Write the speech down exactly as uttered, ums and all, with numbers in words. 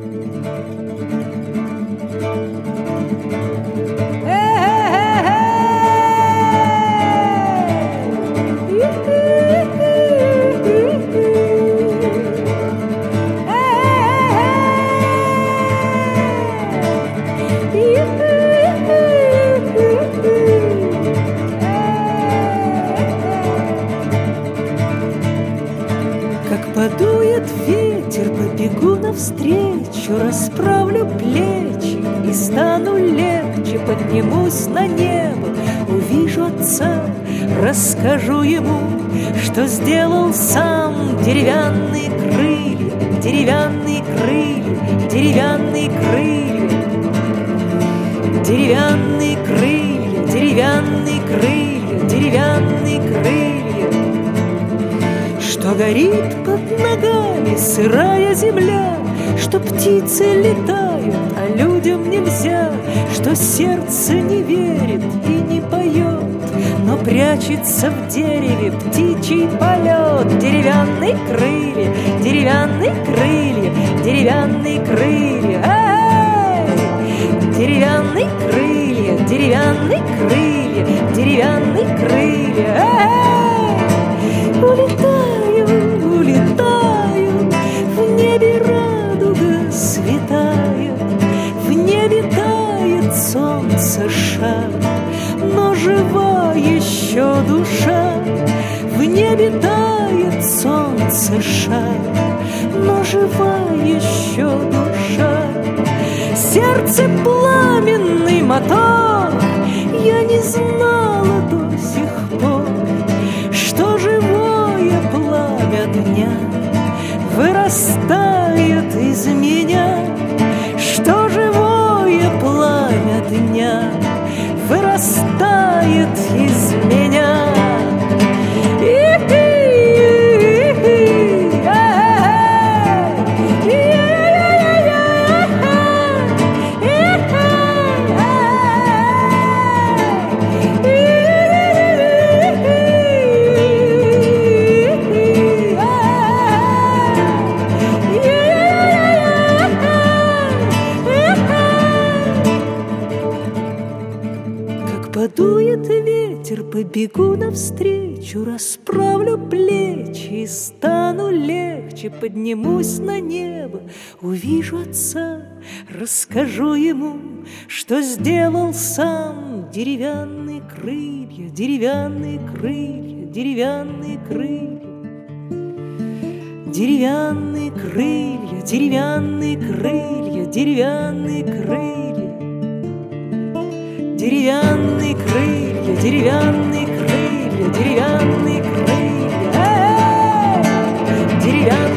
Подует ветер, побегу навстречу, расправлю плечи и стану легче. Поднимусь на небо, увижу отца, расскажу ему, что сделал сам. Деревянные крылья, деревянные крылья, деревянные крылья, деревянные крылья, деревянные крылья, деревянные крылья. Что горит под ногами сырая земля, что птицы летают, а людям нельзя, что сердце не верит и не поет, но прячется в дереве птичий полет. Деревянные крылья, деревянные крылья, деревянные крылья, эй! Деревянные крылья, деревянные крылья, деревянные крылья, эй! Улетаю, улетаю, в небе радуга светает, в небе тает солнце шар, но жива еще душа. В небе тает солнце шар, но жива еще душа. Сердце пламенный мотор, я не знала до сих пор, что живое пламя дня вырастает из меня, что живое пламя дня вырастает из меня. Подует ветер, побегу навстречу, расправлю плечи и стану легче. Поднимусь на небо, увижу отца, расскажу ему, что сделал сам. Деревянные крылья, деревянные крылья, деревянные крылья, деревянные крылья, деревянные крылья, деревянные крылья. Деревянные крылья, деревянные крылья, деревянные крылья, эй! Деревянные